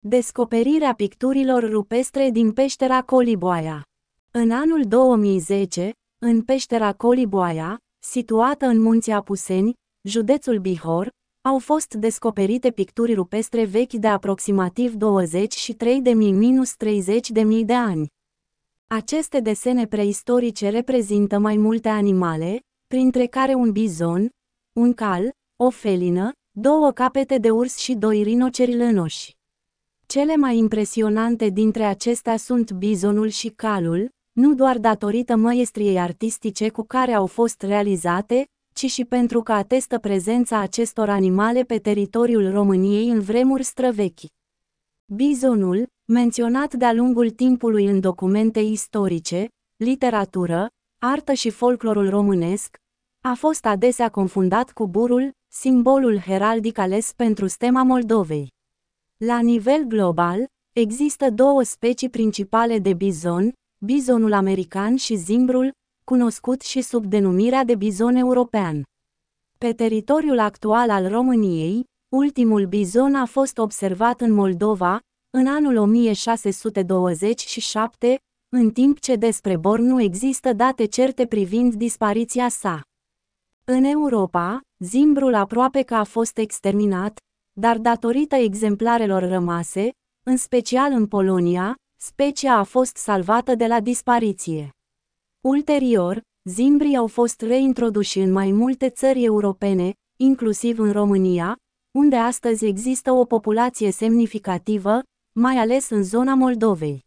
Descoperirea picturilor rupestre din peștera Coliboaia. În anul 2010, în peștera Coliboaia, situată în Munții Apuseni, județul Bihor, au fost descoperite picturi rupestre vechi de aproximativ 23.000-30.000 de ani. Aceste desene preistorice reprezintă mai multe animale, printre care un bizon, un cal, o felină, 2 capete de urs și 2 rinoceri lănoși. Cele mai impresionante dintre acestea sunt bizonul și calul, nu doar datorită măiestriei artistice cu care au fost realizate, ci și pentru că atestă prezența acestor animale pe teritoriul României în vremuri străvechi. Bizonul, menționat de-a lungul timpului în documente istorice, literatură, artă și folclorul românesc, a fost adesea confundat cu burul, simbolul heraldic ales pentru stema Moldovei. La nivel global, există 2 specii principale de bizon, bizonul american și zimbrul, cunoscut și sub denumirea de bizon european. Pe teritoriul actual al României, ultimul bizon a fost observat în Moldova, în anul 1627, în timp ce despre bor nu există date certe privind dispariția sa. În Europa, zimbrul aproape că a fost exterminat, dar datorită exemplarelor rămase, în special în Polonia, specia a fost salvată de la dispariție. Ulterior, zimbrii au fost reintroduși în mai multe țări europene, inclusiv în România, unde astăzi există o populație semnificativă, mai ales în zona Moldovei.